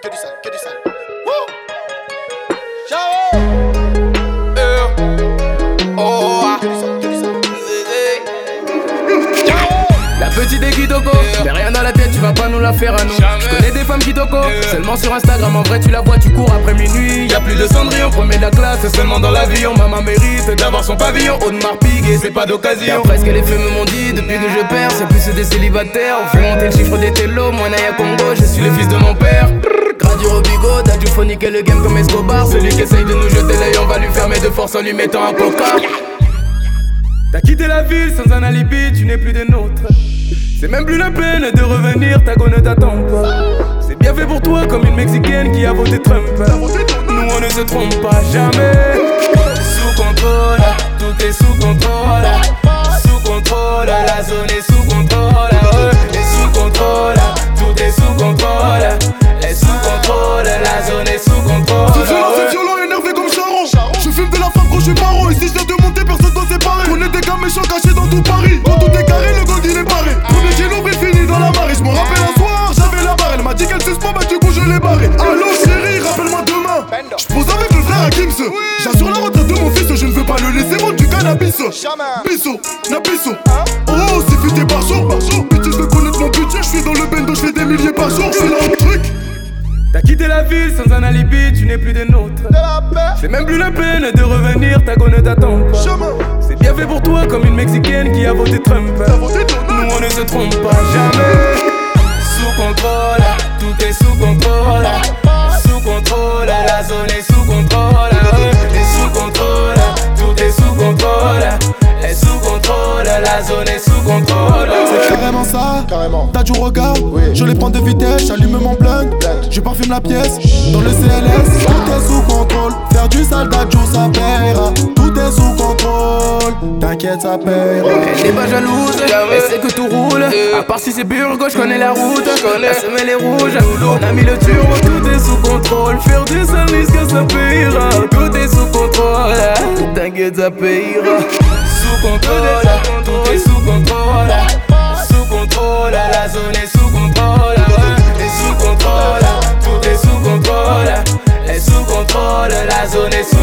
que du sale, que du sale. Wouh. Ciao. Oh, ah. Que du sale, que du sale. La petite est Kitoko, mais rien dans la tête, tu vas pas nous la faire à nous. Je connais des femmes Kitoko, seulement sur Instagram, en vrai tu la vois, tu cours après minuit. Y'a plus de Cendrillon, premier de la classe, seulement dans l'avion. Maman mérite d'avoir son pavillon, Audemars Piguet, c'est pas d'occasion. Après ce que les femmes m'ont dit, depuis que je perds, c'est plus des célibataires. On fait monter le chiffre des télos, moi Naya Congo, je suis le fils de mon père. Gradu Robigo, Dadju faut niquer le game comme Escobar. Celui qui essaye de nous jeter l'œil, on va lui fermer de force en lui mettant un coca. T'as quitté la ville sans un alibi, tu n'es plus des nôtres. C'est même plus la peine de revenir, ta go ne t'attend pas. C'est bien fait pour toi comme une Mexicaine qui a voté Trump. Nous on ne se trompe pas jamais. Sous contrôle, tout est sous contrôle. Sous contrôle, la zone est sous contrôle. Et sous contrôle, tout est sous contrôle. Et sous contrôle, la zone est sous contrôle. C'est violent, énervé comme Charon. Je fume de la femme quand je suis marron. Et si je viens de monter, personne doit séparer. On est des gars méchants cachés dans tout Paris. Quand tout est carré, le gang il est barré. Premier j'ai l'ombre fini dans la marée. Je me rappelle un soir, j'avais la barre. Elle m'a dit qu'elle suspend, bah du coup je l'ai barré. Allô chérie, rappelle-moi demain. Je pose avec le frère Hakims. J'assure la retraite de mon fils, je ne veux pas le laisser vendre du cannabis. Bisso, Nabisso. Oh, c'est futé par jour. Putain, je veux connaître mon budget. Je suis dans le bendo, je fais des milliers par jour. C'est là un truc. T'as quitté la ville sans un alibi, tu n'es plus des nôtres. C'est même plus la peine de revenir, ta go ne t'attend pas. C'est bien fait pour toi comme une Mexicaine qui a voté Trump. Nous on ne se trompe pas jamais. Sous contrôle, tout est sous contrôle. Sous contrôle, la zone est sous contrôle. Et sous contrôle, tout est sous contrôle. Et sous contrôle, la zone est sous contrôle. C'est carrément ça, Carrément. t'as du regard, Oui. je les prends de vitesse, j'allume mon blunt. Je parfume la pièce, dans le CLS. Tout est sous contrôle, faire du sale d'adjo ça paiera. Tout est sous contrôle, t'inquiète ça paiera. Elle n'est pas jalouse, elle sait que tout roule. À part si c'est Burgo, je connais la route. Elle se met les rouges, on a mis le turbo. Tout est sous contrôle, faire du sale risque ça payera. Tout est sous contrôle, t'inquiète ça payera. Sous contrôle, tout est sous contrôle. Sous contrôle, la zone est sous contrôle. Et sous contrôle, tout est sous contrôle. Et sous contrôle, la zone est sous contrôle.